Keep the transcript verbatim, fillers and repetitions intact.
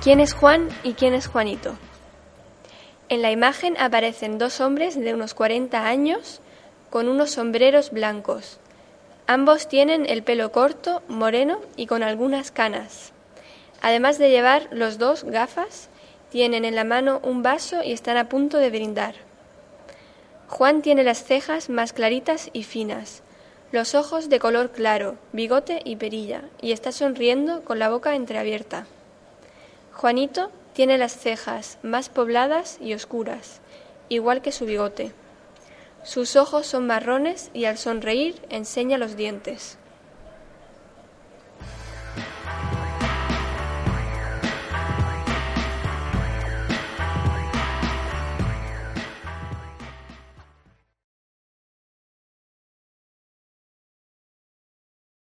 ¿Quién es Juan y quién es Juanito? En la imagen aparecen dos hombres de unos cuarenta años con unos sombreros blancos. Ambos tienen el pelo corto, moreno y con algunas canas. Además de llevar los dos gafas, tienen en la mano un vaso y están a punto de brindar. Juan tiene las cejas más claritas y finas, los ojos de color claro, bigote y perilla, y está sonriendo con la boca entreabierta. Juanito tiene las cejas más pobladas y oscuras, igual que su bigote. Sus ojos son marrones y al sonreír enseña los dientes.